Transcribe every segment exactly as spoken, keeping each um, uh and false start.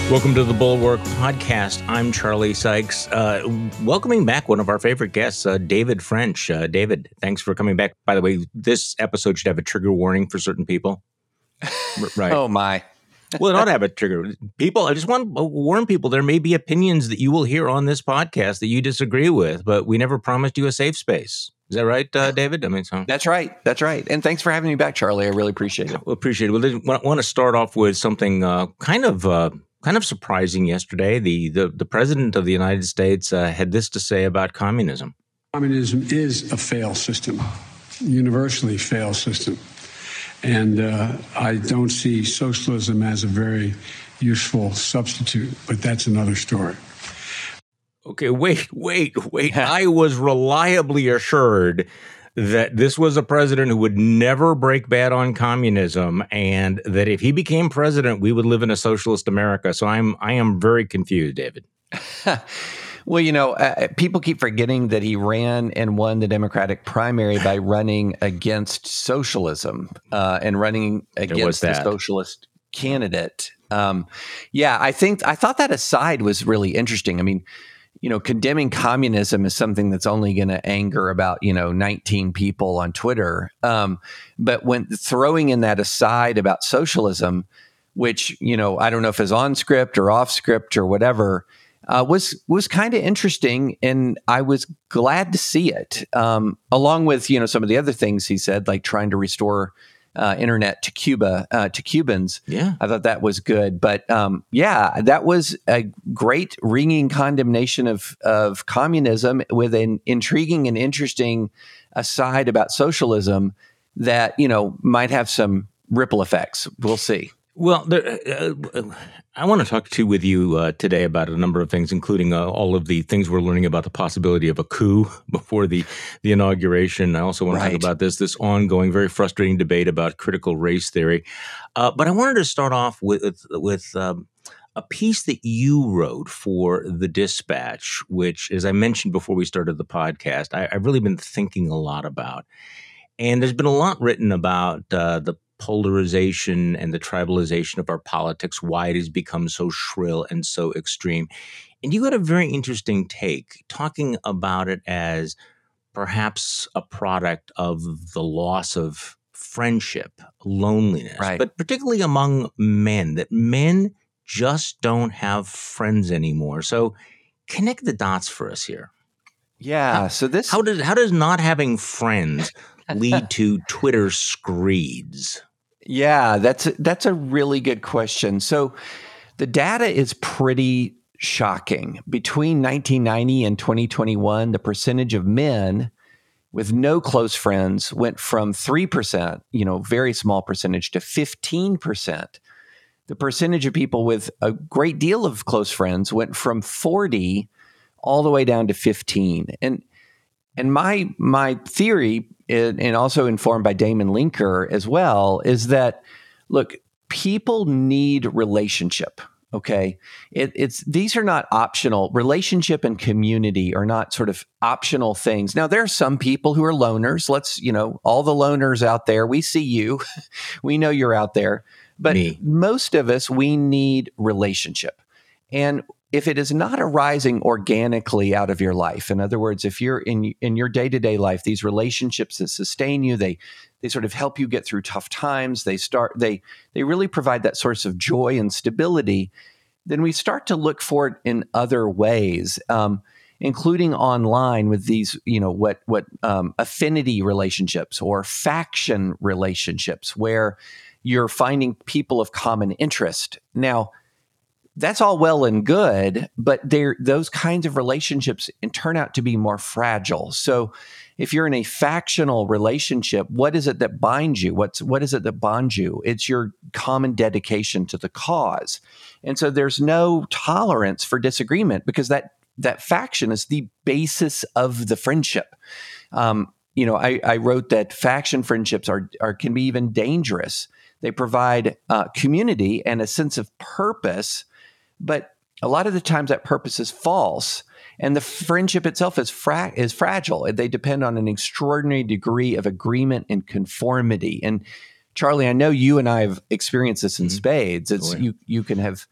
Welcome to the Bulwark Podcast. I'm Charlie Sykes. Uh, welcoming back one of our favorite guests, uh, David French. Uh, David, thanks for coming back. By the way, this episode should have a trigger warning for certain people. R- right. Oh, my. Well, it ought to have a trigger. People, I just want to warn people, there may be opinions that you will hear on this podcast that you disagree with, but we never promised you a safe space. Is that right, uh, David? I mean, so That's right. That's right. And thanks for having me back, Charlie. I really appreciate it. Well, appreciate it. Well, I want to start off with something uh, kind of uh, kind of surprising yesterday. The, the the president of the United States uh, had this to say about communism. Communism is a failed system, universally failed system. And uh, I don't see socialism as a very useful substitute, but that's another story. Okay, wait, wait, wait. I was reliably assured that this was a president who would never break bad on communism, and that if he became president, we would live in a socialist America. So I'm I am very confused, David. Well, you know, uh, people keep forgetting that he ran and won the Democratic primary by running against socialism uh, and running against the socialist candidate. Um, yeah, I think I thought that aside was really interesting. I mean, you know, condemning communism is something that's only going to anger about, you know, nineteen people on Twitter. Um, but when throwing in that aside about socialism, which, you know, I don't know if it's on script or off script or whatever, uh, was was kind of interesting. And I was glad to see it, um, along with, you know, some of the other things he said, like trying to restore Uh, internet to Cuba, uh, to Cubans. Yeah. I thought that was good. But um, yeah, that was a great ringing condemnation of, of communism with an intriguing and interesting aside about socialism that, you know, might have some ripple effects. We'll see. Well, there, uh, I want to talk to with you uh, today about a number of things, including uh, all of the things we're learning about the possibility of a coup before the, the inauguration. I also want to Right. talk about this this ongoing, very frustrating debate about critical race theory. Uh, but I wanted to start off with with um, a piece that you wrote for the Dispatch, which, as I mentioned before we started the podcast, I, I've really been thinking a lot about. And there's been a lot written about uh, the polarization and the tribalization of our politics, why it has become so shrill and so extreme. And you had a very interesting take talking about it as perhaps a product of the loss of friendship, loneliness, Right. but particularly among men, that men just don't have friends anymore. So connect the dots for us here. Yeah. So this, How does how does not having friends lead to Twitter screeds? yeah, that's a, that's a really good question. So the data is pretty shocking. Between nineteen ninety and twenty twenty-one, the percentage of men with no close friends went from three percent, you know, very small percentage, to fifteen percent. The percentage of people with a great deal of close friends went from forty all the way down to fifteen. And and my my theory, and and also informed by Damon Linker as well, is that, look, people need relationship. Okay, it, it's these are not optional. Relationship and community are not sort of optional things. Now, there are some people who are loners. Let's, you know, all the loners out there, we see you. We know you're out there. But Me. most of us, we need relationship. And if it is not arising organically out of your life, in other words, if you're in in your day-to-day life, these relationships that sustain you, they they sort of help you get through tough times. They start they they really provide that source of joy and stability. Then we start to look for it in other ways, um, including online with these, you know, what what um, affinity relationships or faction relationships, where you're finding people of common interest. Now, that's all well and good, but they're, those kinds of relationships turn out to be more fragile. So if you're in a factional relationship, what is it that binds you? What's, what is it that bonds you? It's your common dedication to the cause. And so there's no tolerance for disagreement, because that, that faction is the basis of the friendship. Um, you know, I, I wrote that faction friendships are, are can be even dangerous. They provide uh, community and a sense of purpose, but a lot of the times that purpose is false, and the friendship itself is fra- is fragile. They depend on an extraordinary degree of agreement and conformity. And Charlie, I know you and I have experienced this in Mm-hmm. spades. It's Oh, yeah. you you can have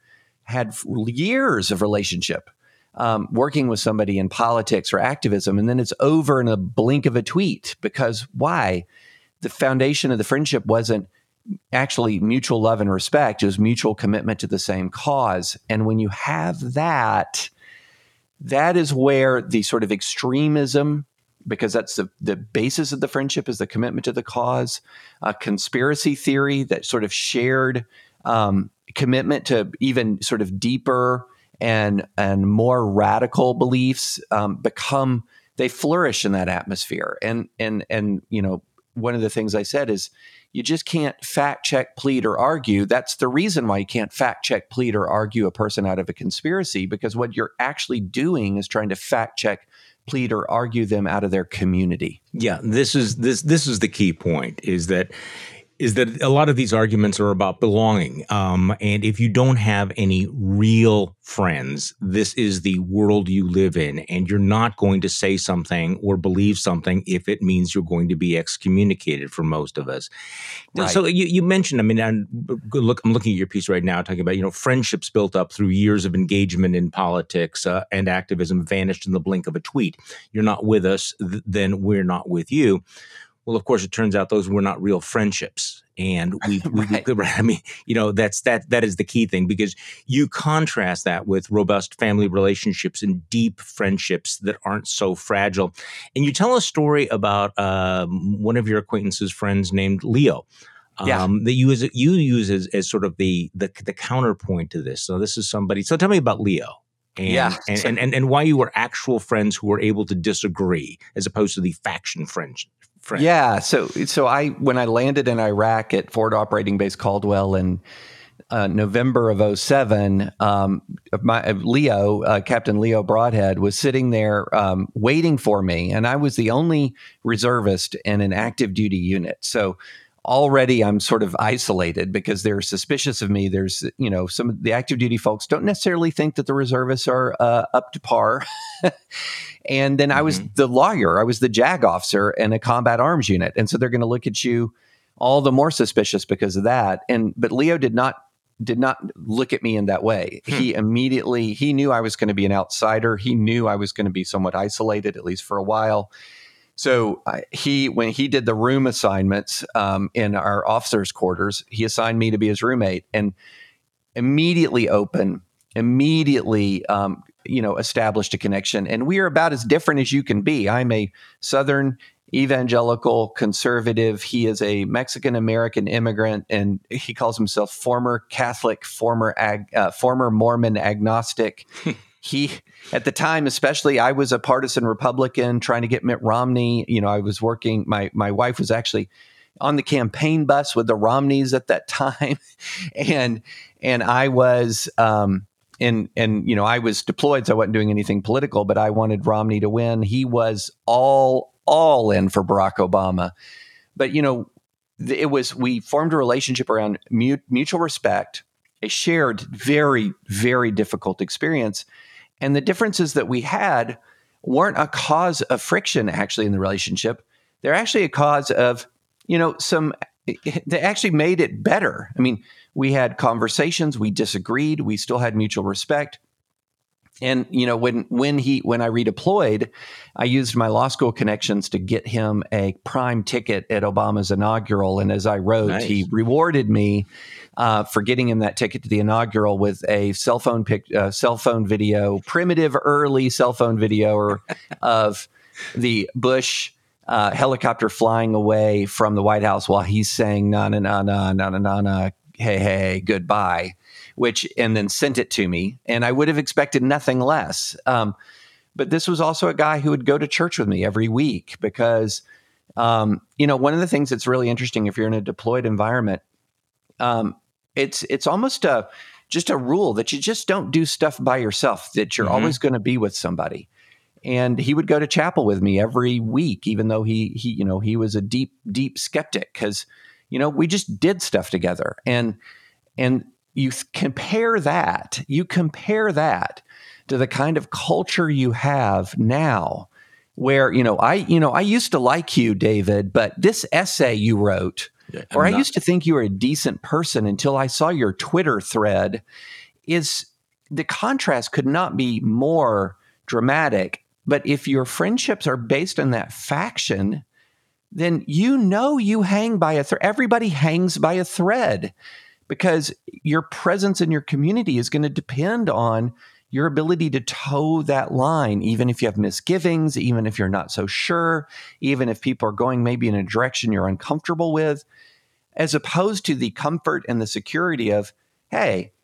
had f- years of relationship um, working with somebody in politics or activism, and then it's over in a blink of a tweet. Because why? The foundation of the friendship wasn't actually mutual love and respect. It was mutual commitment to the same cause. And when you have that, that is where the sort of extremism, because that's the, the basis of the friendship, is the commitment to the cause, a conspiracy theory, that sort of shared um, commitment to even sort of deeper and and more radical beliefs um, become, they flourish in that atmosphere. And and and you know, one of the things I said is, you just can't fact check, plead, or argue. That's the reason why you can't fact check, plead, or argue a person out of a conspiracy, because what you're actually doing is trying to fact check, plead, or argue them out of their community. Yeah, this is this this is the key point, is that is that a lot of these arguments are about belonging. Um, and if you don't have any real friends, this is the world you live in, and you're not going to say something or believe something if it means you're going to be excommunicated for most of us. Right. So you, you mentioned, I mean, I'm, look, I'm looking at your piece right now, talking about, you know, friendships built up through years of engagement in politics uh, and activism vanished in the blink of a tweet. You're not with us, th- then we're not with you. Well, of course, it turns out those were not real friendships. And we, we, right. we, I mean, you know, that's that that is the key thing, because you contrast that with robust family relationships and deep friendships that aren't so fragile. And you tell a story about um, one of your acquaintances' friends named Leo. Um, yeah. that you as you use as, as sort of the, the the counterpoint to this. So this is somebody. So tell me about Leo. And, yeah. and, and, and and why you were actual friends who were able to disagree, as opposed to the faction friends. Friend. Yeah. So, so I, when I landed in Iraq at Forward Operating Base Caldwell in uh, November of oh seven, um, my Leo, uh, Captain Leo Broadhead, was sitting there um, waiting for me, and I was the only reservist in an active duty unit. So already I'm sort of isolated because they're suspicious of me. There's, you know, some of the active duty folks don't necessarily think that the reservists are uh, up to par. And then mm-hmm. I was the lawyer. I was the JAG officer in a combat arms unit. And so they're going to look at you all the more suspicious because of that. And but Leo did not did not look at me in that way. Hmm. He immediately, he knew I was going to be an outsider. He knew I was going to be somewhat isolated, at least for a while. So uh, he, when he did the room assignments um, in our officers' quarters, he assigned me to be his roommate, and immediately open, immediately, um, you know, established a connection. And we are about as different as you can be. I'm a Southern evangelical conservative. He is a Mexican American immigrant, and he calls himself former Catholic, former ag, uh, former Mormon agnostic. He, at the time, especially, I was a partisan Republican trying to get Mitt Romney. You know, I was working, my my wife was actually on the campaign bus with the Romneys at that time. and and I was, um, and, and, you know, I was deployed, so I wasn't doing anything political, but I wanted Romney to win. He was all, all in for Barack Obama. But, you know, it was, we formed a relationship around mut- mutual respect, a shared, very, very difficult experience. And the differences that we had weren't a cause of friction, actually, in the relationship. They're actually a cause of, you know, some, they actually made it better. I mean, we had conversations, we disagreed, we still had mutual respect. And, you know, when when he when I redeployed, I used my law school connections to get him a prime ticket at Obama's inaugural. And as I wrote, nice. He rewarded me uh, for getting him that ticket to the inaugural with a cell phone pic, uh, cell phone video, primitive early cell phone video or, of the Bush uh, helicopter flying away from the White House while he's saying na na na na na na na na, hey hey goodbye. Which, and then sent it to me, and I would have expected nothing less. Um, but this was also a guy who would go to church with me every week because, um, you know, one of the things that's really interesting if you're in a deployed environment, um, it's it's almost a just a rule that you just don't do stuff by yourself, that you're mm-hmm. always going to be with somebody. And he would go to chapel with me every week, even though he he you know he was a deep deep skeptic because, you know, we just did stuff together, and and. You compare that, you compare that to the kind of culture you have now where, you know, I, you know, I used to like you, David, but this essay you wrote, yeah, or I not- used to think you were a decent person until I saw your Twitter thread is, the contrast could not be more dramatic. But if your friendships are based on that faction, then you know you hang by a thread. Everybody hangs by a thread because your presence in your community is going to depend on your ability to toe that line, even if you have misgivings, even if you're not so sure, even if people are going maybe in a direction you're uncomfortable with, as opposed to the comfort and the security of, hey,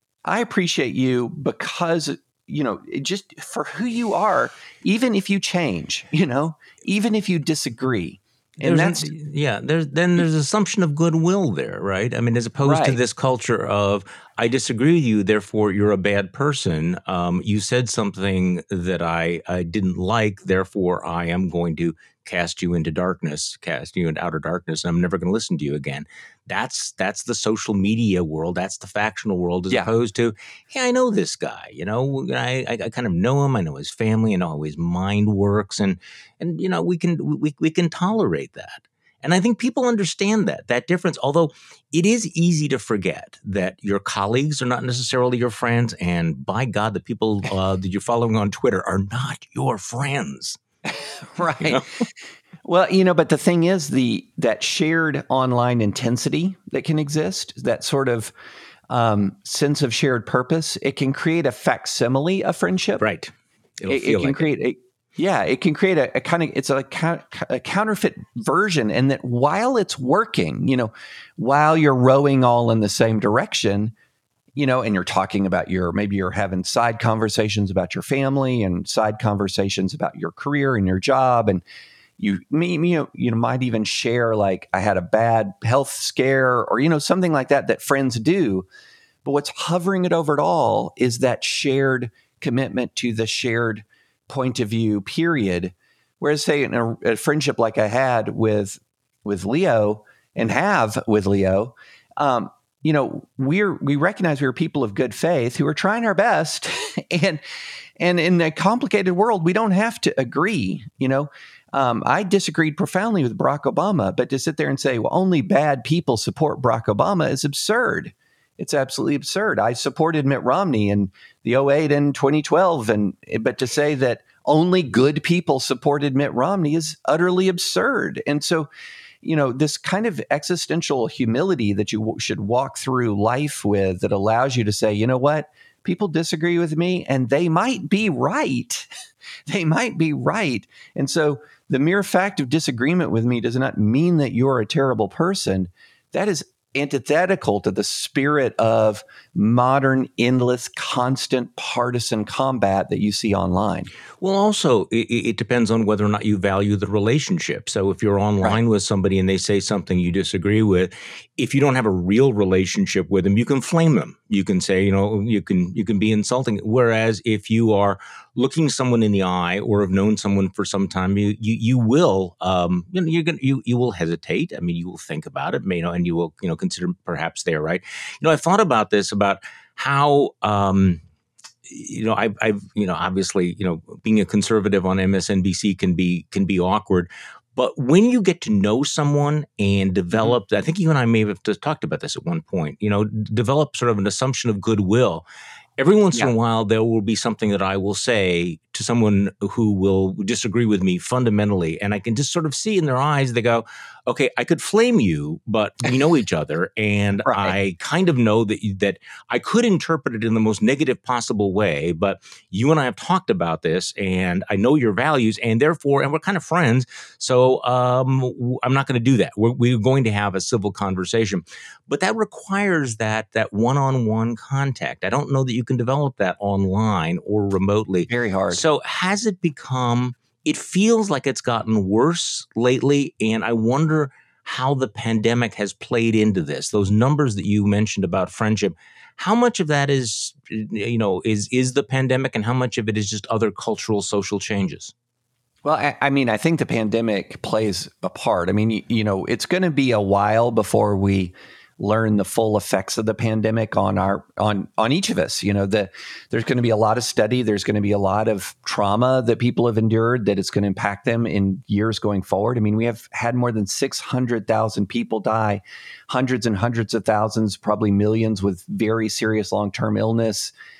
I appreciate you because, you know, just for who you are, even if you change, you know, even if you disagree. And There's, that's yeah. There's then there's assumption of goodwill there, right? I mean, as opposed to right. this culture of I disagree with you, therefore you're a bad person. Um, you said something that I, I didn't like, therefore I am going to cast you into darkness, cast you into outer darkness, and I'm never going to listen to you again. That's that's the social media world. That's the factional world, as Yeah. opposed to, hey, I know this guy. You know, I, I I kind of know him. I know his family. I know how his mind works, and and you know we can we we can tolerate that. And I think people understand that that difference. Although it is easy to forget that your colleagues are not necessarily your friends, and by God, the people uh, that you're following on Twitter are not your friends. Right. You know? Well, you know, but the thing is, the that shared online intensity that can exist, that sort of um, sense of shared purpose, it can create a facsimile of friendship. Right. It'll It, feel it can like create a yeah, it can create a, a kind of it's a, a counterfeit version, and that while it's working, you know, while you're rowing all in the same direction, you know, and you're talking about your, maybe you're having side conversations about your family and side conversations about your career and your job. And you, me, you know, you know, might even share like, I had a bad health scare or, you know, something like that, that friends do. But what's hovering it over it all is that shared commitment to the shared point of view, period. Whereas say in a, a friendship like I had with, with Leo and have with Leo, um, you know, we're we recognize we're people of good faith who are trying our best, and and in a complicated world, we don't have to agree. You know, um, I disagreed profoundly with Barack Obama, but to sit there and say, well, only bad people support Barack Obama is absurd. It's absolutely absurd. I supported Mitt Romney in the oh eight and twenty twelve, and but to say that only good people supported Mitt Romney is utterly absurd. And so, you know, this kind of existential humility that you w- should walk through life with, that allows you to say, you know what, people disagree with me and they might be right. They might be right. And so the mere fact of disagreement with me does not mean that you're a terrible person. That is antithetical to the spirit of modern, endless, constant partisan combat that you see online. Well, also, it, it depends on whether or not you value the relationship. So if you're online right. with somebody and they say something you disagree with, if you don't have a real relationship with them, you can flame them. You can say, you know, you can you can be insulting. Whereas if you are looking someone in the eye or have known someone for some time, you you you will um you know you're gonna you you will hesitate. I mean, you will think about it, you know, and you will you know consider perhaps they're right. You know, I thought about this about how um. You know, I've, I've, you know, obviously, you know, being a conservative on M S N B C can be can be awkward. But when you get to know someone and develop, mm-hmm. I think you and I may have just talked about this at one point, you know, develop sort of an assumption of goodwill. Every once yeah. in a while, there will be something that I will say to someone who will disagree with me fundamentally. And I can just sort of see in their eyes, they go, okay, I could flame you, but we know each other. And right. I kind of know that, that I could interpret it in the most negative possible way. But you and I have talked about this and I know your values and therefore, and we're kind of friends. So um, I'm not going to do that. We're, we're going to have a civil conversation. But that requires that that one-on-one contact. I don't know that you can develop that online or remotely. Very hard. So has it become, it feels like it's gotten worse lately. And I wonder how the pandemic has played into this. Those numbers that you mentioned about friendship, how much of that is, you know, is, is the pandemic and how much of it is just other cultural, social changes? Well, I, I mean, I think the pandemic plays a part. I mean, you, you know, it's going to be a while before we learn the full effects of the pandemic on our on on each of us. You know, the, there's going to be a lot of study. There's going to be a lot of trauma that people have endured that it's going to impact them in years going forward. I mean, we have had more than six hundred thousand people die, hundreds and hundreds of thousands, probably millions with very serious long-term illness.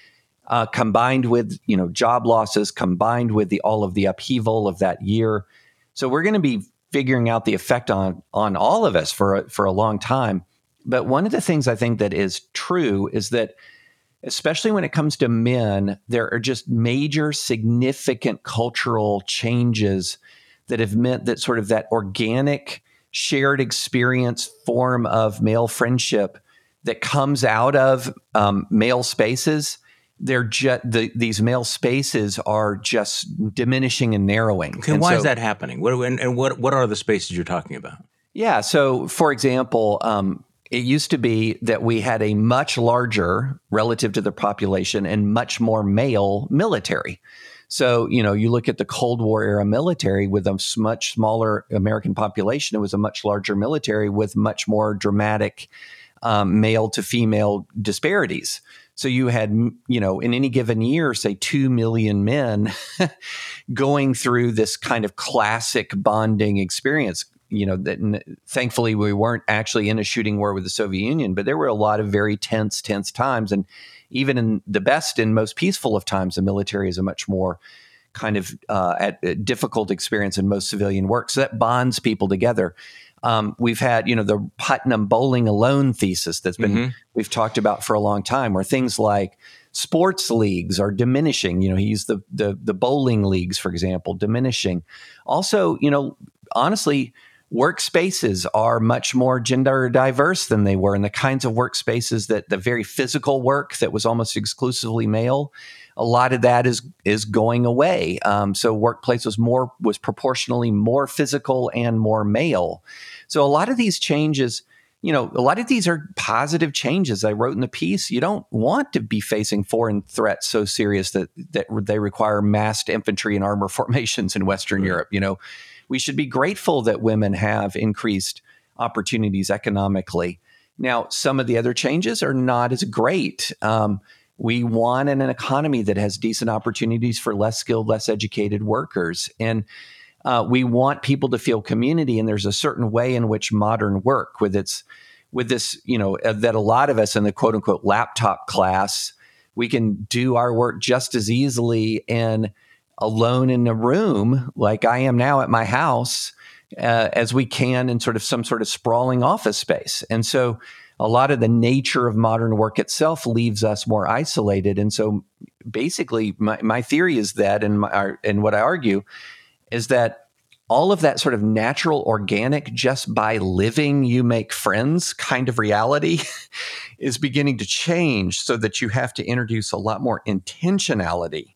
uh, combined with, you know, job losses, combined with the all of the upheaval of that year. So we're going to be figuring out the effect on on all of us for a, for a long time. But one of the things I think that is true is that, especially when it comes to men, there are just major, significant cultural changes that have meant that sort of that organic, shared experience form of male friendship that comes out of um, male spaces. They're just the, these male spaces are just diminishing and narrowing. Okay, and why so, is that happening? What and, and what what are the spaces you're talking about? Yeah. So, for example, um, it used to be that we had a much larger, relative to the population, and much more male military. So, you know, you look at the Cold War era military with a much smaller American population. It was a much larger military with much more dramatic um, male to female disparities. So you had, you know, in any given year, say two million men going through this kind of classic bonding experience. You know, that thankfully we weren't actually in a shooting war with the Soviet Union, but there were a lot of very tense, tense times. And even in the best and most peaceful of times, the military is a much more kind of uh, at, a difficult experience in most civilian work. So that bonds people together. Um, we've had, you know, the Putnam bowling alone thesis that's been, mm-hmm. we've talked about for a long time, where things like sports leagues are diminishing. You know, he used the, the, the bowling leagues, for example, diminishing. Also, you know, honestly, workspaces are much more gender diverse than they were, and the kinds of workspaces that the very physical work that was almost exclusively male, a lot of that is is going away. Um, so workplace was more was proportionally more physical and more male. So a lot of these changes, you know, a lot of these are positive changes. I wrote in the piece, you don't want to be facing foreign threats so serious that that they require massed infantry and armor formations in Western right. Europe. You know, we should be grateful that women have increased opportunities economically. Now, some of the other changes are not as great. Um, we want an, an economy that has decent opportunities for less skilled, less educated workers. And uh, we want people to feel community. And there's a certain way in which modern work with its, with this, you know, uh, that a lot of us in the quote unquote laptop class, we can do our work just as easily and alone in a room like I am now at my house uh, as we can in sort of some sort of sprawling office space. And so a lot of the nature of modern work itself leaves us more isolated. And so basically my, my theory is that, and, my, and what I argue is that all of that sort of natural, organic, just by living, you make friends kind of reality is beginning to change, so that you have to introduce a lot more intentionality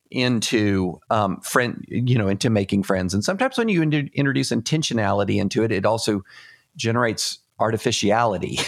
into um, friend, you know, into making friends. And sometimes when you in- introduce intentionality into it, it also generates artificiality.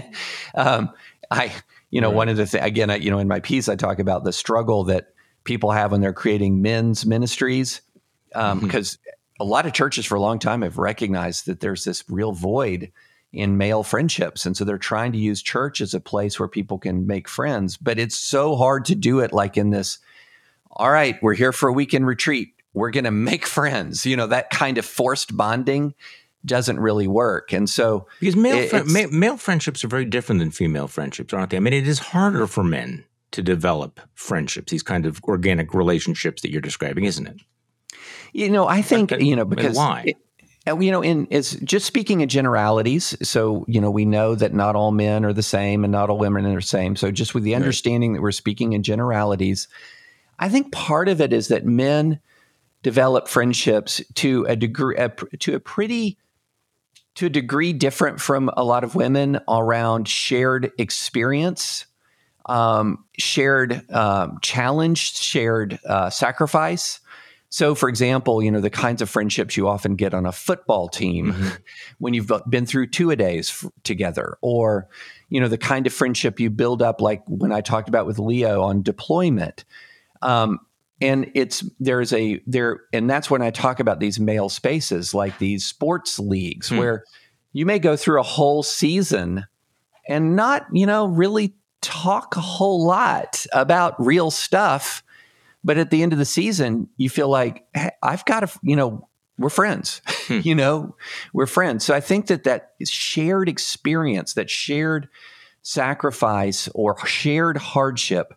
um, I, you know, right. one of the things, again, I, you know, in my piece, I talk about the struggle that people have when they're creating men's ministries, um, mm-hmm. because a lot of churches for a long time have recognized that there's this real void in male friendships. And so they're trying to use church as a place where people can make friends, but it's so hard to do it like in this, all right, we're here for a weekend retreat, we're going to make friends. You know, that kind of forced bonding doesn't really work. And so because male fr- ma- male friendships are very different than female friendships, aren't they? I mean, it is harder for men to develop friendships, these kind of organic relationships that you're describing, isn't it? You know, I think, but, you know, because why? It, you know, in is just speaking in generalities. So, you know, we know that not all men are the same and not all women are the same. So just with the understanding right. that we're speaking in generalities, I think part of it is that men develop friendships to a degree, a, to a pretty, to a degree different from a lot of women around shared experience, um, shared um, challenge, shared uh, sacrifice. So, for example, you know, the kinds of friendships you often get on a football team mm-hmm. when you've been through two-a-days f- together, or, you know, the kind of friendship you build up, like when I talked about with Leo on deployment. Um, and it's, there's a, there, and that's when I talk about these male spaces, like these sports leagues, hmm. where you may go through a whole season and not, you know, really talk a whole lot about real stuff. But at the end of the season, you feel like, hey, I've got to, you know, we're friends, hmm. you know, we're friends. So I think that that shared experience, that shared sacrifice or shared hardship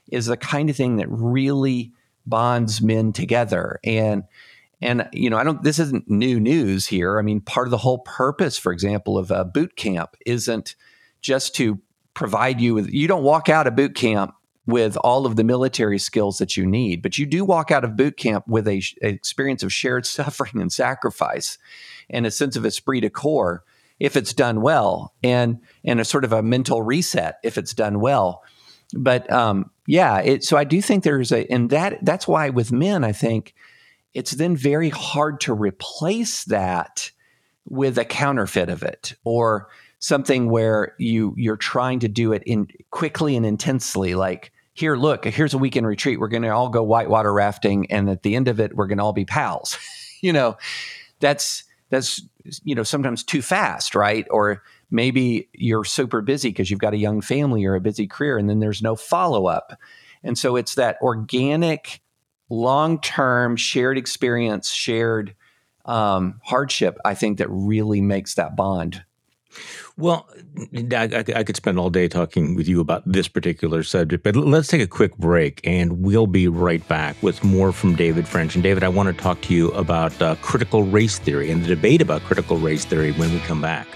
is the kind of thing that really bonds men together. And and you know, I don't. This isn't new news here. I mean, part of the whole purpose, for example, of a boot camp isn't just to provide you with. You don't walk out of boot camp with all of the military skills that you need, but you do walk out of boot camp with a, a experience of shared suffering and sacrifice, and a sense of esprit de corps if it's done well, and and a sort of a mental reset if it's done well. But um, yeah, it, so I do think there's a, and that that's why with men, I think it's then very hard to replace that with a counterfeit of it, or something where you you're trying to do it in quickly and intensely. Like, here, look, here's a weekend retreat. We're going to all go whitewater rafting, and at the end of it, we're going to all be pals. you know, that's that's you know sometimes too fast, right? Or maybe you're super busy because you've got a young family or a busy career, and then there's no follow up. And so it's that organic, long-term shared experience, shared um, hardship, I think, that really makes that bond. Well, I, I could spend all day talking with you about this particular subject, but let's take a quick break, and we'll be right back with more from David French. And David, I want to talk to you about uh, critical race theory and the debate about critical race theory when we come back.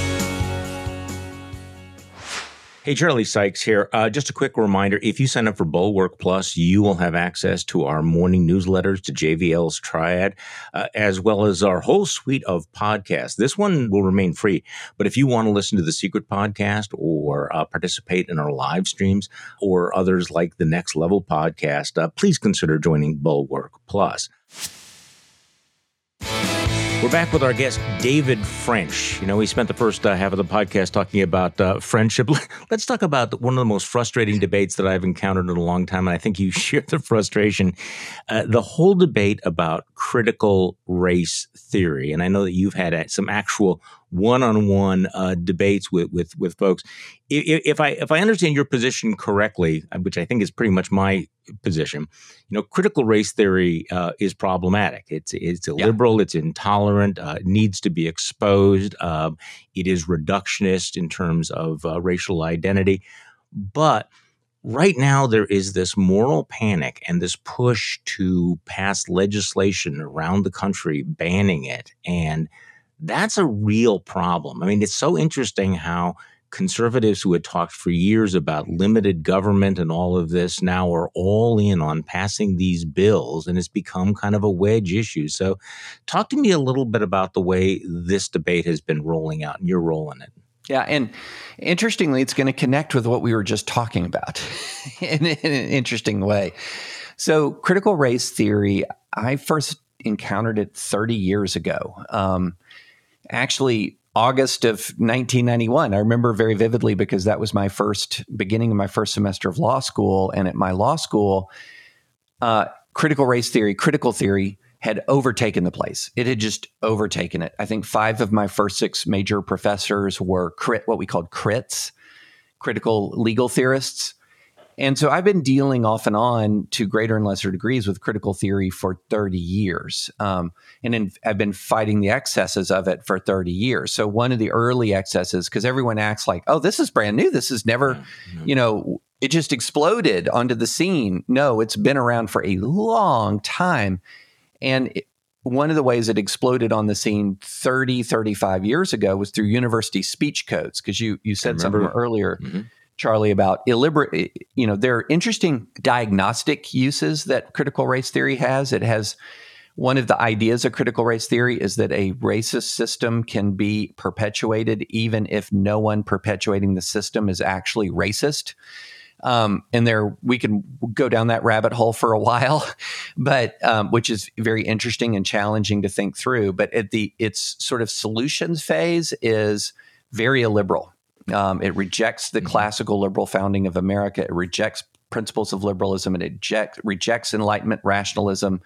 Hey, Charlie Sykes here. Uh, just a quick reminder, if you sign up for Bulwark Plus, you will have access to our morning newsletters, to J V L's Triad, uh, as well as our whole suite of podcasts. This one will remain free, but if you want to listen to the Secret Podcast or uh, participate in our live streams or others like the Next Level Podcast, uh, please consider joining Bulwark Plus. We're back with our guest, David French. You know, we spent the first uh, half of the podcast talking about uh, friendship. Let's talk about one of the most frustrating debates that I've encountered in a long time, and I think you share the frustration. Uh, the whole debate about critical race theory, and I know that you've had some actual one-on-one uh, debates with, with with folks. If, if I if I understand your position correctly, which I think is pretty much my position, you know, critical race theory uh, is problematic. It's it's illiberal. Yeah. It's intolerant. Uh, it needs to be exposed. Uh, it is reductionist in terms of uh, racial identity. But right now, there is this moral panic and this push to pass legislation around the country banning it, and that's a real problem. I mean, it's so interesting how conservatives who had talked for years about limited government and all of this now are all in on passing these bills, and it's become kind of a wedge issue. So talk to me a little bit about the way this debate has been rolling out and your role in it. Yeah, and interestingly, it's going to connect with what we were just talking about in, in an interesting way. So critical race theory, I first encountered it thirty years ago. Um, Actually, August of nineteen ninety-one, I remember very vividly because that was my first beginning of my first semester of law school. And at my law school, uh, critical race theory, critical theory had overtaken the place. It had just overtaken it. I think five of my first six major professors were crit, what we called crits, critical legal theorists. And so I've been dealing off and on to greater and lesser degrees with critical theory for thirty years. Um, and in, I've been fighting the excesses of it for thirty years. So one of the early excesses, because everyone acts like, oh, this is brand new. This is never, mm-hmm. you know, it just exploded onto the scene. No, it's been around for a long time. And it, one of the ways it exploded on the scene thirty, thirty-five years ago was through university speech codes. Because you, you said something earlier, mm-hmm. Charlie, about illiberal, you know, there are interesting diagnostic uses that critical race theory has. It has one of the ideas of critical race theory is that a racist system can be perpetuated even if no one perpetuating the system is actually racist. Um, and there, we can go down that rabbit hole for a while, but um, which is very interesting and challenging to think through. But at the its sort of solutions phase is very illiberal. Um, it rejects the mm-hmm. classical liberal founding of America. It rejects principles of liberalism. It eject, rejects Enlightenment rationalism.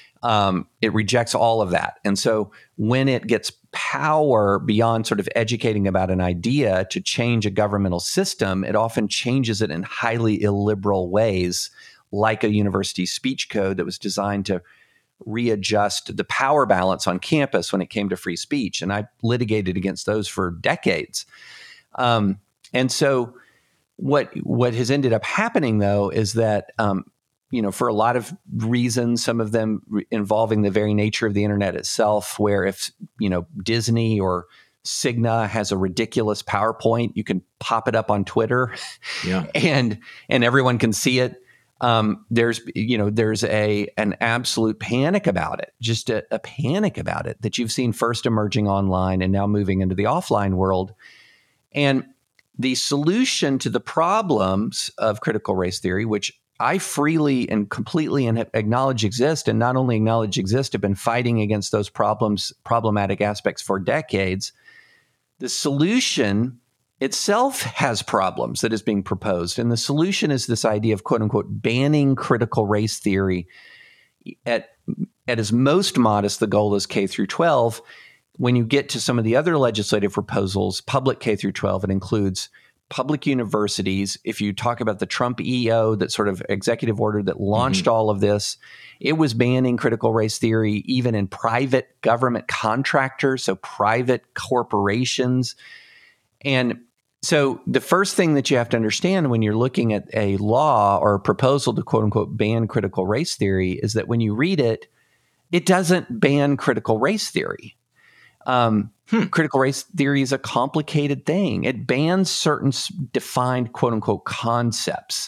Um, it rejects all of that. And so when it gets power beyond sort of educating about an idea to change a governmental system, it often changes it in highly illiberal ways, like a university speech code that was designed to readjust the power balance on campus when it came to free speech. And I litigated against those for decades. Um, and so what what has ended up happening, though, is that um, you know, for a lot of reasons, some of them re- involving the very nature of the internet itself, where if you know Disney or Cigna has a ridiculous PowerPoint, you can pop it up on Twitter, Yeah. and and everyone can see it. Um, there's you know there's a an absolute panic about it, just a, a panic about it that you've seen first emerging online and now moving into the offline world. And the solution to the problems of critical race theory, which I freely and completely and acknowledge exist, and not only acknowledge exist, have been fighting against those problems, problematic aspects for decades. The solution itself has problems that is being proposed. And the solution is this idea of, quote unquote, banning critical race theory. At, at its most modest, the goal is K through twelve. When you get to some of the other legislative proposals, public K through twelve, it includes public universities. If you talk about the Trump E O, that sort of executive order that launched mm-hmm. all of this, it was banning critical race theory even in private government contractors, so private corporations. And so the first thing that you have to understand when you're looking at a law or a proposal to, quote unquote, ban critical race theory is that when you read it, it doesn't ban critical race theory. Um, hmm. Critical race theory is a complicated thing. It bans certain defined, quote unquote, concepts.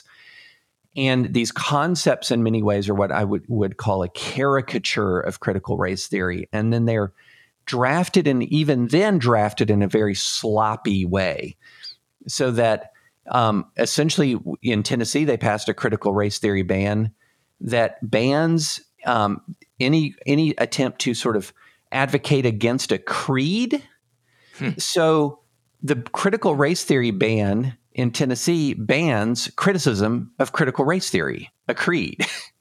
And these concepts in many ways are what I would, would call a caricature of critical race theory. And then they're drafted and even then drafted in a very sloppy way. So that um, essentially in Tennessee, they passed a critical race theory ban that bans um, any any attempt to sort of advocate against a creed. Hmm. So the critical race theory ban in Tennessee bans criticism of critical race theory, a creed.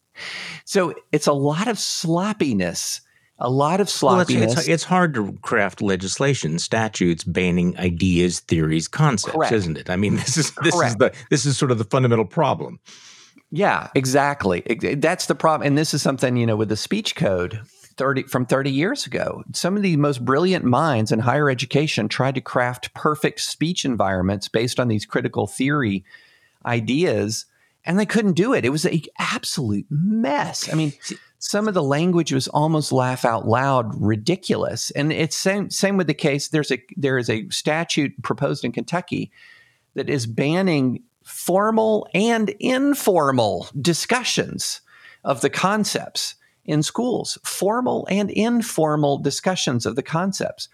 So it's a lot of sloppiness, a lot of sloppiness. Well, it's, it's hard to craft legislation, statutes banning ideas, theories, concepts, Correct. Isn't it? I mean, this is this Correct. is the this is sort of the fundamental problem. Yeah, exactly. That's the problem, and this is something, you know, with the speech code thirty from thirty years ago. Some of the most brilliant minds in higher education tried to craft perfect speech environments based on these critical theory ideas, and they couldn't do it. It was an absolute mess. I mean, some of the language was almost laugh out loud ridiculous. And it's same same with the case. There's a there is a statute proposed in Kentucky that is banning formal and informal discussions of the concepts in schools, formal and informal discussions of the concepts.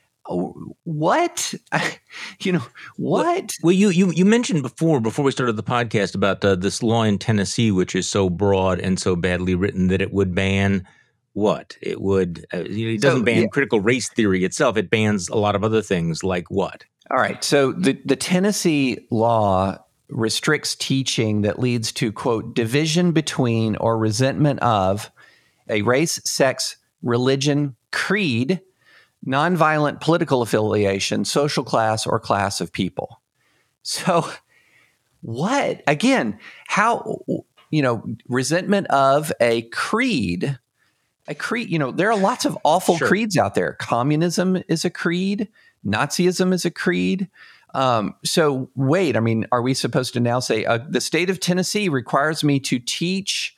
What? You know, what? Well, you, you you mentioned before, before we started the podcast about uh, this law in Tennessee, which is so broad and so badly written that it would ban what? It would, uh, it doesn't so, ban yeah. critical race theory itself. It bans a lot of other things like what? All right. So the, the Tennessee law restricts teaching that leads to, quote, division between or resentment of a race, sex, religion, creed, nonviolent political affiliation, social class, or class of people. So what? Again, how, you know, resentment of a creed, a creed, you know, there are lots of awful sure. creeds out there. Communism is a creed. Nazism is a creed. Um, so wait, I mean, are we supposed to now say uh, the state of Tennessee requires me to teach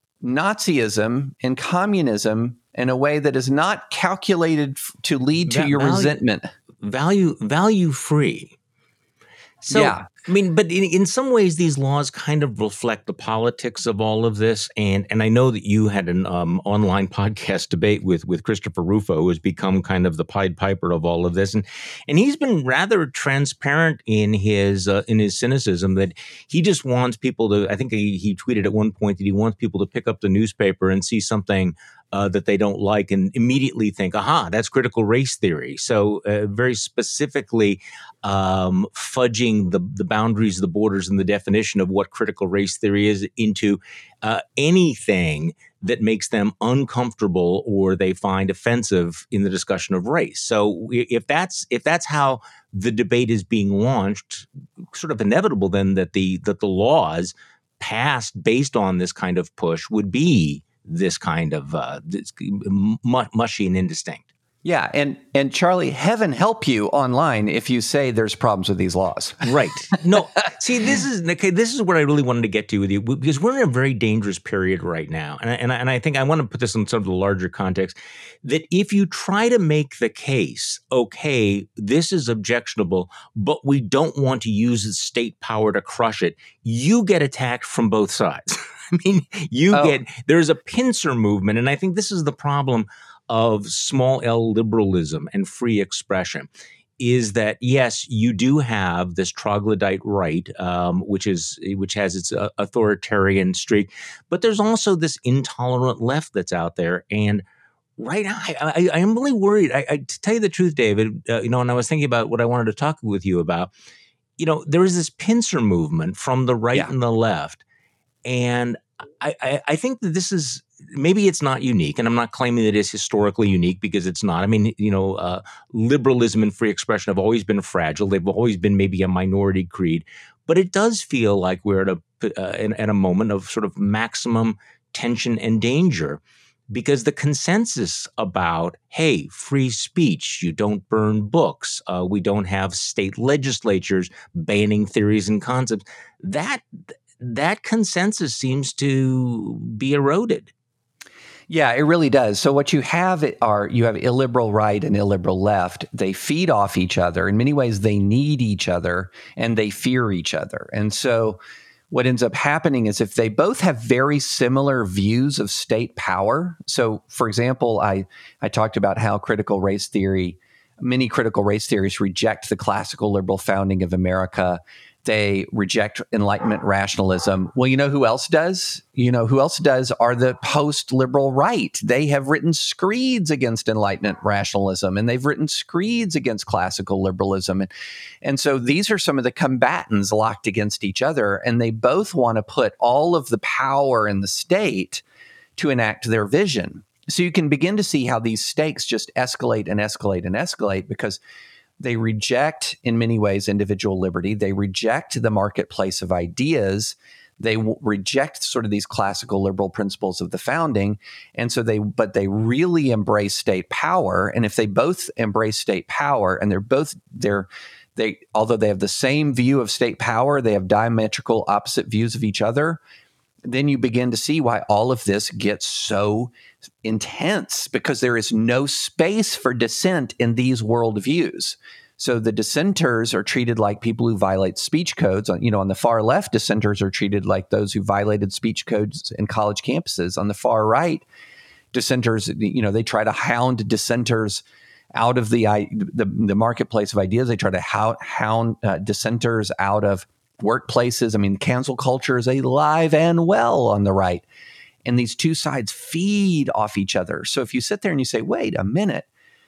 Nazism and communism in a way that is not calculated f- to lead to Va- your value, resentment? Value, value free. So, yeah. I mean, but in, in some ways, these laws kind of reflect the politics of all of this. And and I know that you had an um, online podcast debate with with Christopher Rufo, who has become kind of the Pied Piper of all of this, and and he's been rather transparent in his uh, in his cynicism that he just wants people to. I think he, he tweeted at one point that he wants people to pick up the newspaper and see something Uh, that they don't like and immediately think, aha, that's critical race theory. So uh, very specifically um, fudging the, the boundaries, the borders, and the definition of what critical race theory is into uh, anything that makes them uncomfortable or they find offensive in the discussion of race. So if that's if that's how the debate is being launched, sort of inevitable then that the that the laws passed based on this kind of push would be this kind of uh, this mushy and indistinct. Yeah, and and Charlie, heaven help you online if you say there's problems with these laws. Right. No, see, this is okay. This is what I really wanted to get to with you, because we're in a very dangerous period right now, and I, and I, and I think I want to put this in sort of the larger context. That if you try to make the case, okay, this is objectionable, but we don't want to use state power to crush it, you get attacked from both sides. I mean, you Oh. get there's a pincer movement, and I think this is the problem of small L liberalism and free expression, is that yes, you do have this troglodyte right, um, which is which has its uh, authoritarian streak, but there's also this intolerant left that's out there. And right now, I, I, I am really worried. I, I, to tell you the truth, David, uh, you know, and I was thinking about what I wanted to talk with you about. You know, there is this pincer movement from the right Yeah. and the left, and I, I, I think that this is. Maybe it's not unique, and I'm not claiming that it's historically unique, because it's not. I mean, you know, uh, liberalism and free expression have always been fragile. They've always been maybe a minority creed, but it does feel like we're at a uh, in, at a moment of sort of maximum tension and danger, because the consensus about, hey, free speech, you don't burn books, uh, we don't have state legislatures banning theories and concepts, that that consensus seems to be eroded. Yeah, it really does. So what you have are you have illiberal right and illiberal left. They feed off each other. In many ways, they need each other and they fear each other. And so what ends up happening is if they both have very similar views of state power. So, for example, I, I talked about how critical race theory, many critical race theories reject the classical liberal founding of America. They reject Enlightenment rationalism. Well, you know who else does? You know who else does are the post-liberal right. They have written screeds against Enlightenment rationalism, and they've written screeds against classical liberalism. And, and so these are some of the combatants locked against each other, and they both want to put all of the power in the state to enact their vision. So you can begin to see how these stakes just escalate and escalate and escalate, because they reject, in many ways, individual liberty. They reject the marketplace of ideas. They w- reject sort of these classical liberal principles of the founding. And so they, but they really embrace state power. And if they both embrace state power, and they're both, they're, they, although they have the same view of state power, they have diametrical opposite views of each other, then you begin to see why all of this gets so intense, because there is no space for dissent in these worldviews. So the dissenters are treated like people who violate speech codes. You know, on the far left, dissenters are treated like those who violated speech codes in college campuses. On the far right, dissenters, you know, they try to hound dissenters out of the the, the marketplace of ideas. They try to hound, hound uh, dissenters out of workplaces. I mean, cancel culture is alive and well on the right. And these two sides feed off each other. So if you sit there and you say, wait a minute,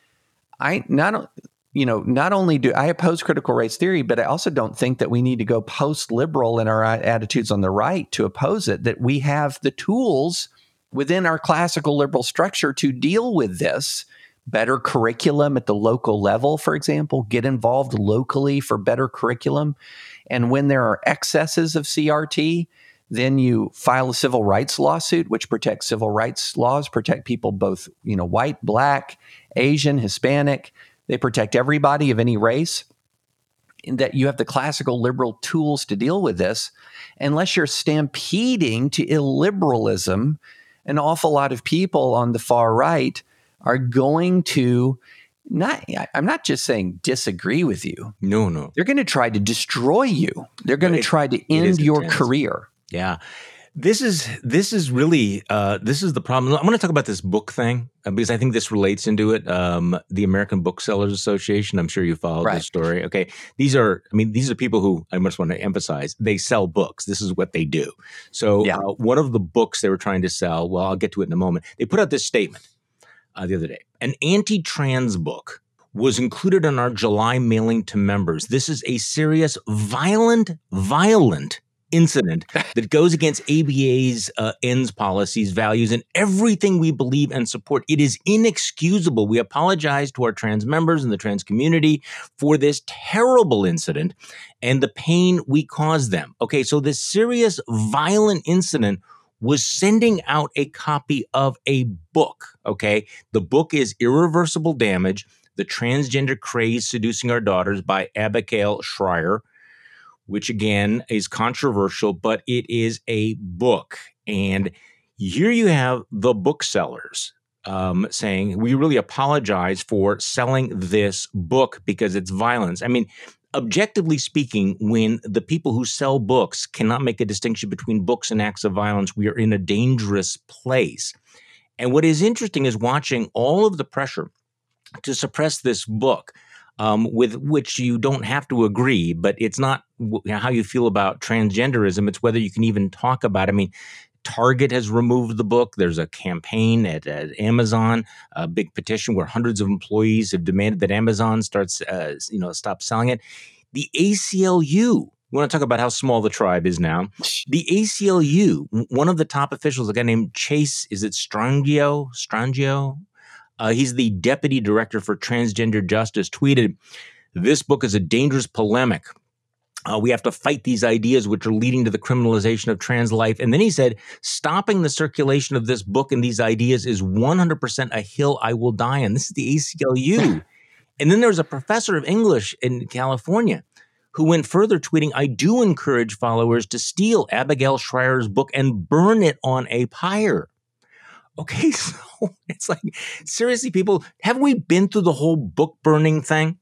I not, you know, not only do I oppose critical race theory, but I also don't think that we need to go post-liberal in our attitudes on the right to oppose it, that we have the tools within our classical liberal structure to deal with this. Better curriculum at the local level, for example, get involved locally for better curriculum. And when there are excesses of C R T, then you file a civil rights lawsuit, which protects civil rights laws, protect people both, you know, white, black, Asian, Hispanic. They protect everybody of any race. And that you have the classical liberal tools to deal with this. Unless you're stampeding to illiberalism, an awful lot of people on the far right are going to not, I'm not just saying disagree with you. No, no. They're going to try to destroy you. They're going to It- try to it end is your intense. career. Yeah. This is this is really uh, this is the problem. I'm going to talk about this book thing uh, because I think this relates into it. Um, the American Booksellers Association. I'm sure you followed Right. this story. Okay, these are. I mean, these are people who I just want to emphasize. They sell books. This is what they do. So Yeah. uh, one of the books they were trying to sell. Well, I'll get to it in a moment. They put out this statement uh, the other day. An anti-trans book was included in our July mailing to members. This is a serious, violent, violent incident that goes against A B A's uh, ends policies, values, and everything we believe and support. It is inexcusable. We apologize to our trans members and the trans community for this terrible incident and the pain we caused them. Okay, so this serious, violent incident was sending out a copy of a book. Okay. The book is Irreversible Damage: The Transgender Craze Seducing Our Daughters by Abigail Shrier, which again is controversial, but it is a book. And here you have the booksellers um, saying, we really apologize for selling this book because it's violence. I mean, objectively speaking, when the people who sell books cannot make a distinction between books and acts of violence, we are in a dangerous place. And what is interesting is watching all of the pressure to suppress this book, um, with which you don't have to agree, but it's not w- how you feel about transgenderism. It's whether you can even talk about it. I mean, Target has removed the book. There's a campaign at, at Amazon, a big petition where hundreds of employees have demanded that Amazon starts, uh, you know, stop selling it. The A C L U, we want to talk about how small the tribe is now. The A C L U, one of the top officials, a guy named Chase, is it Strangio? Strangio? Uh, he's the deputy director for transgender justice, tweeted, "This book is a dangerous polemic. Uh, we have to fight these ideas which are leading to the criminalization of trans life." And then he said, "Stopping the circulation of this book and these ideas is one hundred percent a hill I will die on." This is the A C L U. And then there was a professor of English in California who went further, tweeting, "I do encourage followers to steal Abigail Shrier's book and burn it on a pyre." Okay, so it's like, seriously, people, haven't we been through the whole book burning thing?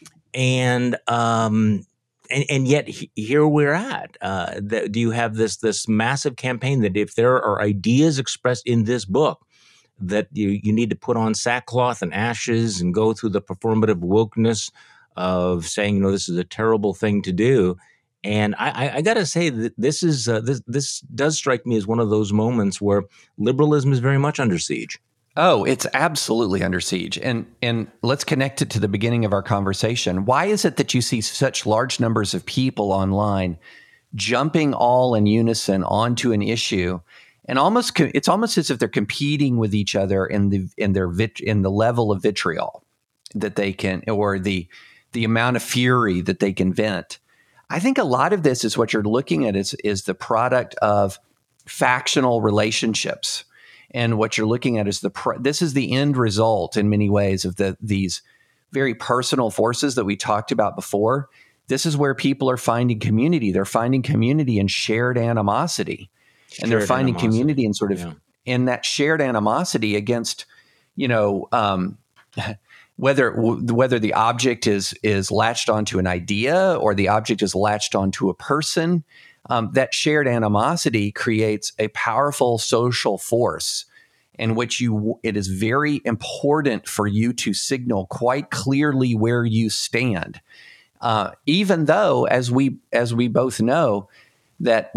And um, and, and yet he, here we're at. Uh, the, do you have this this massive campaign that if there are ideas expressed in this book that you, you need to put on sackcloth and ashes and go through the performative wokeness of saying, you know, this is a terrible thing to do? And I, I, I got to say that this is uh, this this does strike me as one of those moments where liberalism is very much under siege. Oh, it's absolutely under siege. And and let's connect it to the beginning of our conversation. Why is it that you see such large numbers of people online jumping all in unison onto an issue, and almost co- it's almost as if they're competing with each other in the in their vit- in the level of vitriol that they can, or the the amount of fury that they can vent? I think a lot of this is what you're looking at is, is the product of factional relationships. And what you're looking at is the, pr- this is the end result in many ways of the, these very personal forces that we talked about before. This is where people are finding community. They're finding community in shared animosity. Shared and they're finding animosity. community in sort of Yeah. in that shared animosity against, you know, um, whether whether the object is is latched onto an idea or the object is latched onto a person, um, that shared animosity creates a powerful social force in which you it is very important for you to signal quite clearly where you stand, uh, even though, as we as we both know, that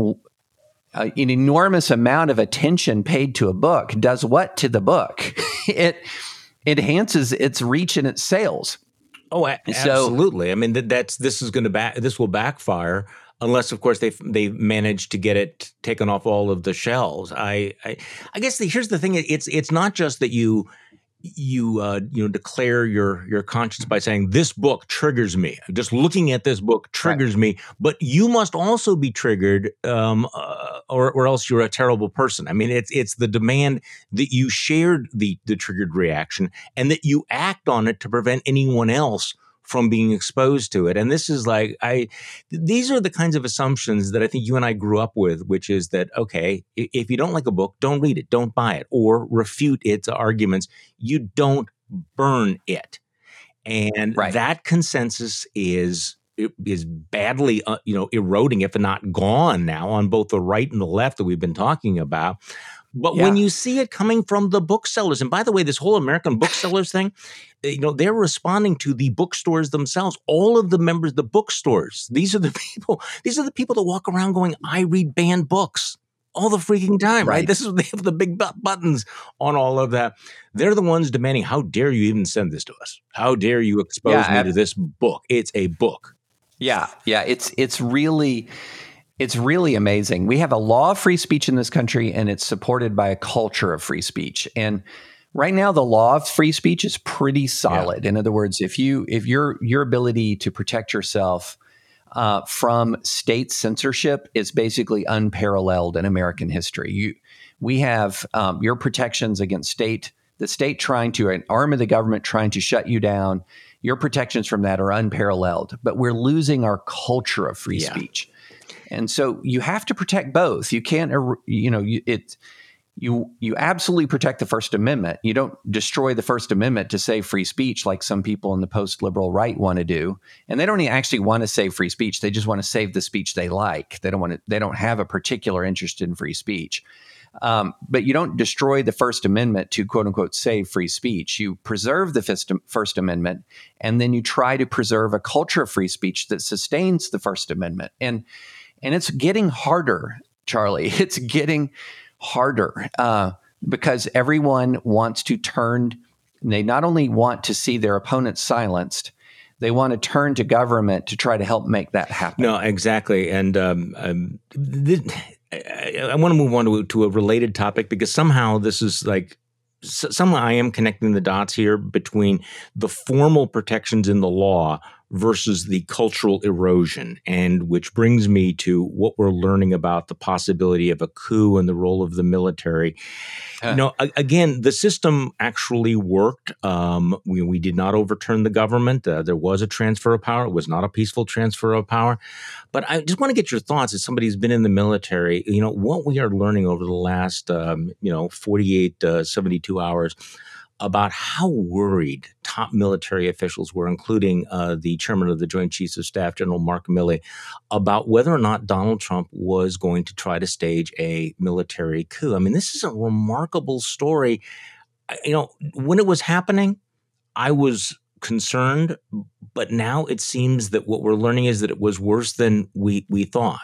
uh, an enormous amount of attention paid to a book does what to the book? it enhances its reach and its sales. Oh, a- So- absolutely. I mean, that, that's this is going to back. This will backfire unless, of course, they they manage to get it taken off all of the shelves. I I, I guess the, here's the thing: it's it's not just that you you uh, you know declare your your conscience by saying this book triggers me. Just looking at this book triggers me, but you must also be triggered, um, uh, or or else you're a terrible person. I mean, it's it's the demand that you shared the the triggered reaction and that you act on it to prevent anyone else from being exposed to it. And this is like, I, these are the kinds of assumptions that I think you and I grew up with, which is that, okay, if you don't like a book, don't read it, don't buy it, or refute its arguments. You don't burn it. And Right. that consensus is is badly, uh, you know, eroding, if not gone now, on both the right and the left that we've been talking about. But Yeah. when you see it coming from the booksellers, and by the way, this whole American booksellers thing, you know, they're responding to the bookstores themselves. All of the members, the bookstores, these are the people, these are the people that walk around going, I read banned books all the freaking time, right? Right. This is, they have the big bu- buttons on all of that. They're the ones demanding, how dare you even send this to us? How dare you expose Yeah, me ab- to this book? It's a book. Yeah, yeah, it's it's really it's really amazing. We have a law of free speech in this country, and it's supported by a culture of free speech. And right now, the law of free speech is pretty solid. In other words, if you if your your ability to protect yourself uh, from state censorship is basically unparalleled in American history. You We have um, your protections against state, the state trying to, an arm of the government trying to shut you down. Your protections from that are unparalleled, but we're losing our culture of free Yeah. speech. And so you have to protect both. You can't, er- you know, you, it, you you absolutely protect the First Amendment. You don't destroy the First Amendment to save free speech like some people in the post-liberal right want to do. And they don't actually want to save free speech. They just want to save the speech they like. They don't want to. They don't have a particular interest in free speech. Um, but you don't destroy the First Amendment to quote unquote save free speech. You preserve the First First Amendment, and then you try to preserve a culture of free speech that sustains the First Amendment. And and it's getting harder, Charlie. It's getting harder uh, because everyone wants to turn, they not only want to see their opponents silenced, they want to turn to government to try to help make that happen. No, exactly. And um, um, th- I, I want to move on to, to a related topic because somehow this is like, s- somehow I am connecting the dots here between the formal protections in the law versus the cultural erosion, and which brings me to what we're learning about the possibility of a coup and the role of the military. Huh. You know, a- again, the system actually worked. Um, we, we did not overturn the government. Uh, there was a transfer of power. It was not a peaceful transfer of power. But I just want to get your thoughts as somebody who's been in the military, you know, what we are learning over the last, um, you know, forty-eight, uh, seventy-two hours about how worried top military officials were, including uh, the chairman of the Joint Chiefs of Staff, General Mark Milley, about whether or not Donald Trump was going to try to stage a military coup. I mean, this is a remarkable story. I- You know, when it was happening, I was concerned, but now it seems that what we're learning is that it was worse than we we thought.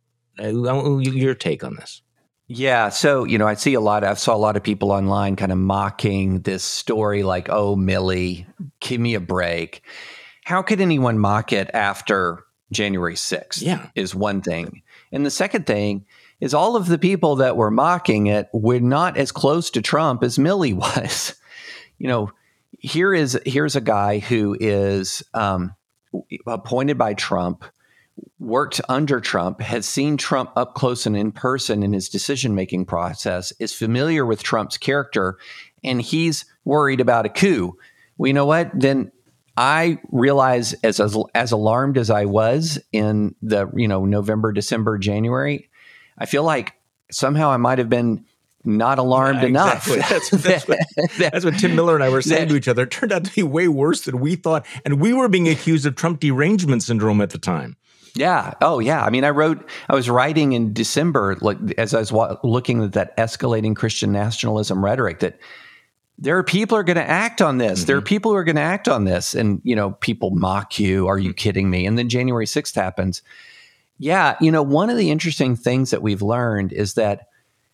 Uh, your take on this? Yeah. So, you know, I see a lot, I saw a lot of people online kind of mocking this story like, oh, Milley, give me a break. How could anyone mock it after January sixth? Yeah. Is one thing. And the second thing is all of the people that were mocking it were not as close to Trump as Milley was. You know, here is here's a guy who is um, appointed by Trump, worked under Trump, has seen Trump up close and in person in his decision-making process, is familiar with Trump's character, and he's worried about a coup. Well, you know what? Then I realize, as, as as alarmed as I was in the you know November, December, January, I feel like somehow I might have been not alarmed Yeah, enough. exactly. That's, that's, what, that's what Tim Miller and I were saying to each other. It turned out to be way worse than we thought, and we were being accused of Trump derangement syndrome at the time. Yeah. Oh, yeah. I mean, I wrote, I was writing in December, like as I was wa- looking at that escalating Christian nationalism rhetoric, that there are people who are going to act on this. Mm-hmm. There are people who are going to act on this. And, you know, people mock you. Are you kidding me? And then January sixth happens. Yeah. You know, one of the interesting things that we've learned is that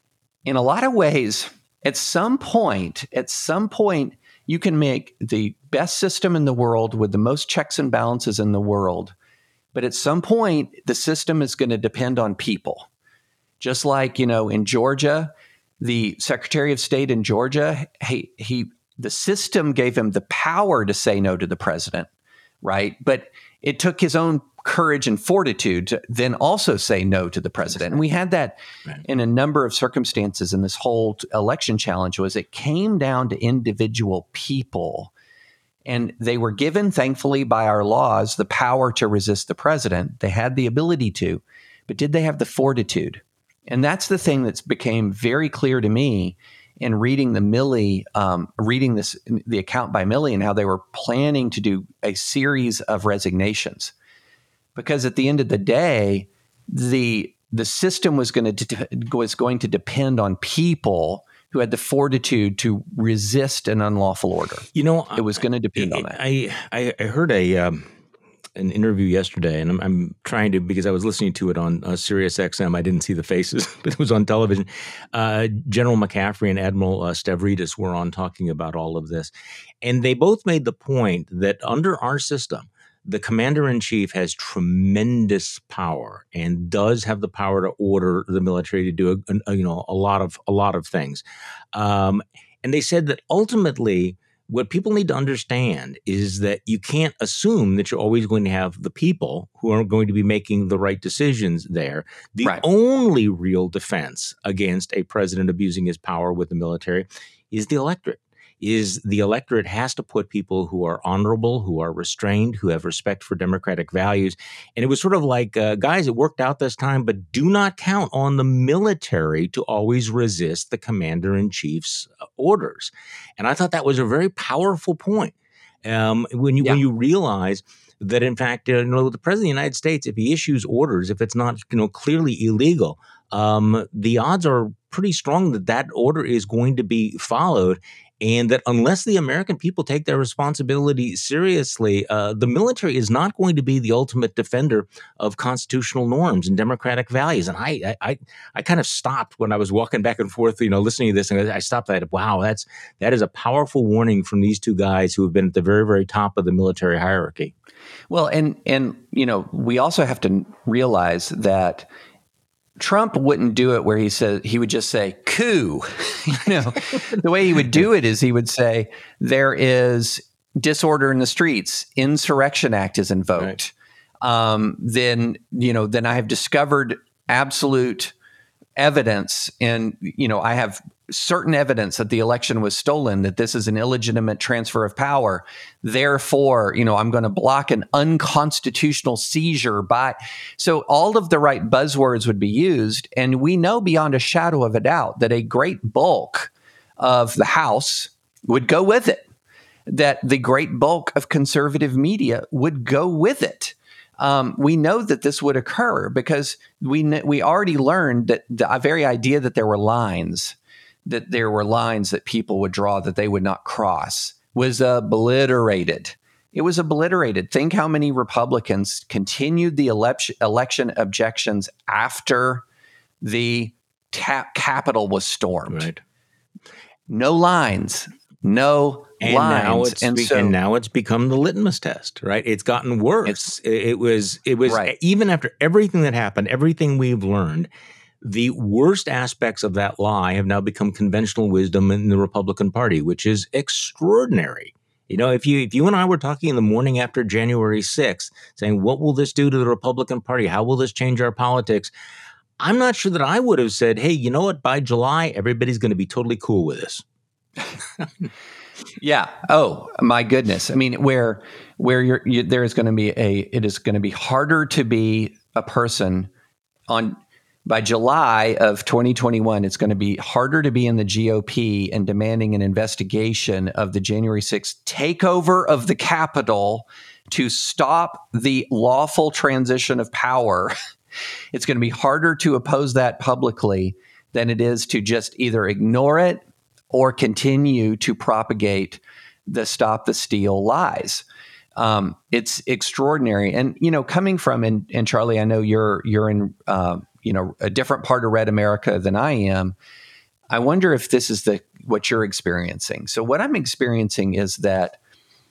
in a lot of ways, at some point, at some point, you can make the best system in the world with the most checks and balances in the world. But at some point, the system is going to depend on people. Just like, you know, in Georgia, the Secretary of State in Georgia, he, he the system gave him the power to say no to the president, right? But it took his own courage and fortitude to then also say no to the president. And we had that right. in a number of circumstances in this whole election challenge. Was it came down to individual people. And they were given, thankfully, by our laws, the power to resist the president. They had the ability to, but did they have the fortitude? And that's the thing that's became very clear to me in reading the Milley, um, reading this, the account by Milley, and how they were planning to do a series of resignations. Because at the end of the day, the the system was going to de- was going to depend on people who had the fortitude to resist an unlawful order. You know, it was going to depend I, on that. I I, I heard a um, an interview yesterday, and I'm, I'm trying to because I was listening to it on uh, Sirius X M. I didn't see the faces, but it was on television. Uh, General McCaffrey and Admiral uh, Stavridis were on talking about all of this, and they both made the point that under our system, the commander-in-chief has tremendous power and does have the power to order the military to do a, a, you know a lot of a lot of things. Um, and they said that ultimately what people need to understand is that you can't assume that you're always going to have the people who are going to be making the right decisions there. The Right. only real defense against a president abusing his power with the military is the electorate. Is the electorate has to put people who are honorable, who are restrained, who have respect for democratic values. And it was sort of like, uh, guys, it worked out this time, but do not count on the military to always resist the commander-in-chief's orders. And I thought that was a very powerful point. Um, when you Yeah. when you realize that, in fact, uh, you know, the president of the United States, if he issues orders, if it's not, you know, clearly illegal, um, the odds are pretty strong that that order is going to be followed. And that unless the American people take their responsibility seriously, uh, the military is not going to be the ultimate defender of constitutional norms and democratic values. And I, I, I kind of stopped when I was walking back and forth, you know, listening to this, and I stopped. I, wow, that's that is a powerful warning from these two guys who have been at the very, very top of the military hierarchy. Well, and and you know, we also have to realize that Trump wouldn't do it where he said he would just say coup. you know, the way he would do it is he would say there is disorder in the streets, Insurrection Act is invoked. Right. Um, then you know, then I have discovered absolute evidence, and you know, I have certain evidence that the election was stolen, that this is an illegitimate transfer of power. Therefore, you know, I'm going to block an unconstitutional seizure by. So all of the right buzzwords would be used. And we know beyond a shadow of a doubt that a great bulk of the House would go with it, that the great bulk of conservative media would go with it. Um, we know that this would occur because we we already learned that the very idea that there were lines that there were lines that people would draw that they would not cross was obliterated. It was obliterated. Think how many Republicans continued the election, election objections after the ta- Capitol was stormed. Right. No lines, no and lines. Now it's and, be- so, and now it's become the litmus test, right? It's gotten worse. It, it was, it was right. Even after everything that happened, everything we've learned, the worst aspects of that lie have now become conventional wisdom in the Republican Party, which is extraordinary. You know, if you if you and I were talking in the morning after January sixth, saying, what will this do to the Republican Party? How will this change our politics? I'm not sure that I would have said, hey, you know what? By July, everybody's going to be totally cool with this. Yeah. Oh, my goodness. I mean, where where you're, you, there is going to be a, it is going to be harder to be a person on. By July of twenty twenty-one, it's going to be harder to be in the G O P and demanding an investigation of the January sixth takeover of the Capitol to stop the lawful transition of power. It's going to be harder to oppose that publicly than it is to just either ignore it or continue to propagate the stop the steal lies. Um, it's extraordinary. And, you know, coming from, and, and Charlie, I know you're, you're in, uh, you know, a different part of Red America than I am. I wonder if this is the what you're experiencing. So what I'm experiencing is that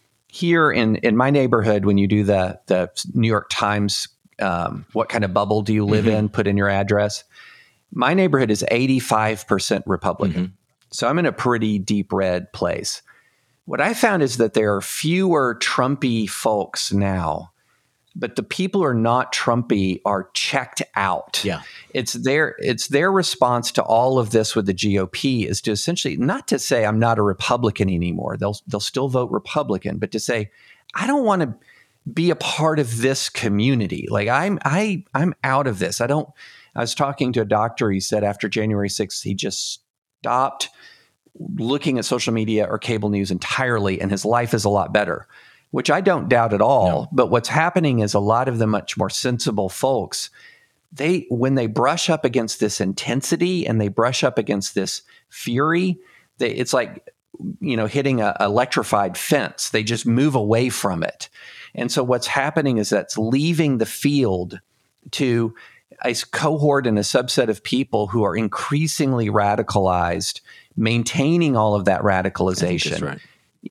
here in, in my neighborhood, when you do the, the New York Times, um, what kind of bubble do you live mm-hmm. in, put in your address, my neighborhood is eighty-five percent Republican. Mm-hmm. So I'm in a pretty deep red place. What I found is that there are fewer Trumpy folks now, but the people who are not Trumpy are checked out. Yeah. It's their it's their response to all of this with the G O P is to essentially not to say I'm not a Republican anymore. They'll they'll still vote Republican, but to say I don't want to be a part of this community. Like I'm I I'm out of this. I don't I was talking to a doctor. He said after January sixth, he just stopped looking at social media or cable news entirely, and his life is a lot better, which I don't doubt at all. No. But what's happening is a lot of the much more sensible folks, they when they brush up against this intensity and they brush up against this fury, they, it's like, you know, hitting an electrified fence. They just move away from it. And so what's happening is that's leaving the field to a cohort and a subset of people who are increasingly radicalized, maintaining all of that radicalization. That's right.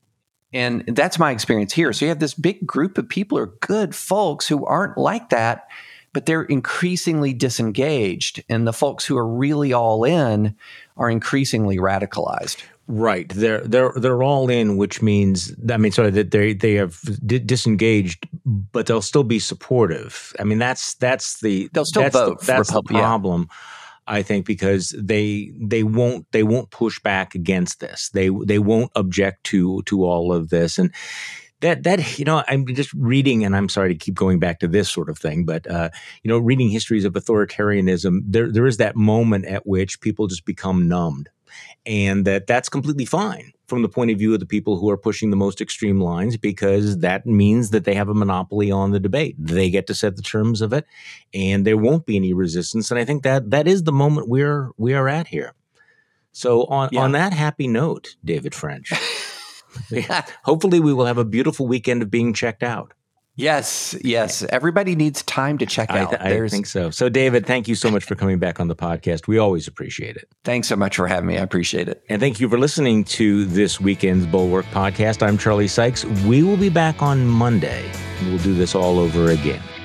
And that's my experience here. So you have this big group of people who are good folks who aren't like that, but they're increasingly disengaged. And the folks who are really all in are increasingly radicalized. Right. They're they're they're all in, which means I mean, sort of that they they have d- disengaged, but they'll still be supportive. I mean, that's that's the they'll still that's vote. The, that's Repub- the problem, yeah. I think, because they they won't they won't push back against this. They they won't object to to all of this. And that that you know, I'm just reading, and I'm sorry to keep going back to this sort of thing, but uh, you know, reading histories of authoritarianism, there there is that moment at which people just become numbed. And that that's completely fine from the point of view of the people who are pushing the most extreme lines, because that means that they have a monopoly on the debate. They get to set the terms of it, and there won't be any resistance. And I think that that is the moment we're we are at here. So on, yeah. on that happy note, David French, hopefully we will have a beautiful weekend of being checked out. Yes, yes. Everybody needs time to check out. I, th- I think so. So, David, thank you so much for coming back on the podcast. We always appreciate it. Thanks so much for having me. I appreciate it. And thank you for listening to this weekend's Bulwark podcast. I'm Charlie Sykes. We will be back on Monday. We'll do this all over again.